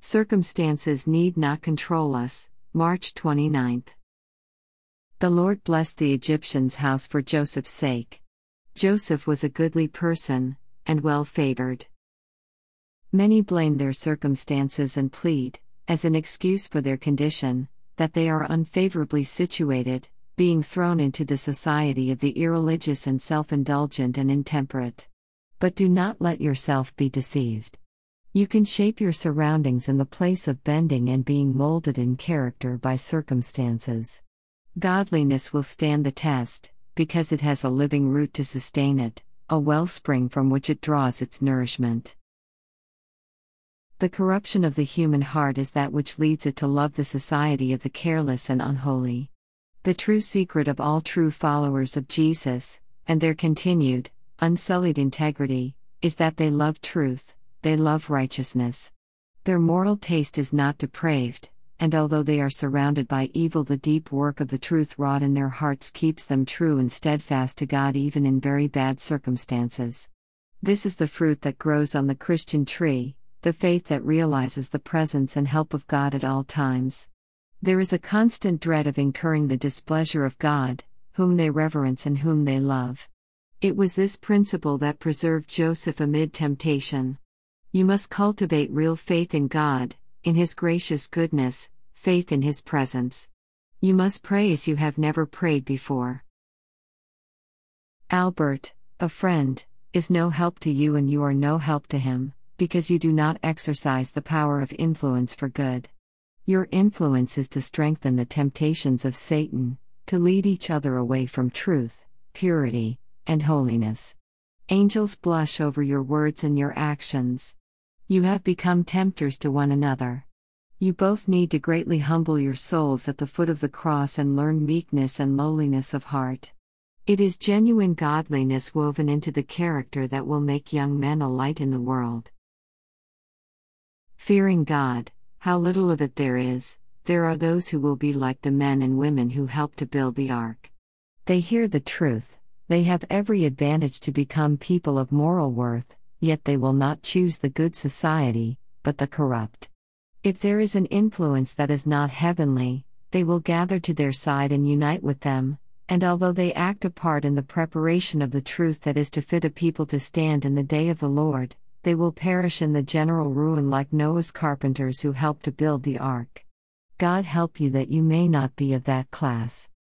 Circumstances need not control us. March 29th. The Lord blessed the Egyptian's house for Joseph's sake. Joseph was a goodly person, and well favored. Many blame their circumstances and plead, as an excuse for their condition, that they are unfavorably situated, being thrown into the society of the irreligious and self-indulgent and intemperate. But do not let yourself be deceived. You can shape your surroundings in the place of bending and being molded in character by circumstances. Godliness will stand the test, because it has a living root to sustain it, a wellspring from which it draws its nourishment. The corruption of the human heart is that which leads it to love the society of the careless and unholy. The true secret of all true followers of Jesus, and their continued, unsullied integrity, is that they love truth, they love righteousness. Their moral taste is not depraved, and although they are surrounded by evil, the deep work of the truth wrought in their hearts keeps them true and steadfast to God even in very bad circumstances. This is the fruit that grows on the Christian tree, the faith that realizes the presence and help of God at all times. There is a constant dread of incurring the displeasure of God, whom they reverence and whom they love. It was this principle that preserved Joseph amid temptation. You must cultivate real faith in God, in His gracious goodness, faith in His presence. You must pray as you have never prayed before. Albert, a friend, is no help to you and you are no help to him, because you do not exercise the power of influence for good. Your influence is to strengthen the temptations of Satan, to lead each other away from truth, purity, and holiness. Angels blush over your words and your actions. You have become tempters to one another. You both need to greatly humble your souls at the foot of the cross and learn meekness and lowliness of heart. It is genuine godliness woven into the character that will make young men a light in the world. Fearing God, how little of it there is. There are those who will be like the men and women who helped to build the ark. They hear the truth, they have every advantage to become people of moral worth, yet they will not choose the good society, but the corrupt. If there is an influence that is not heavenly, they will gather to their side and unite with them, and although they act a part in the preparation of the truth that is to fit a people to stand in the day of the Lord, they will perish in the general ruin like Noah's carpenters who helped to build the ark. God help you that you may not be of that class.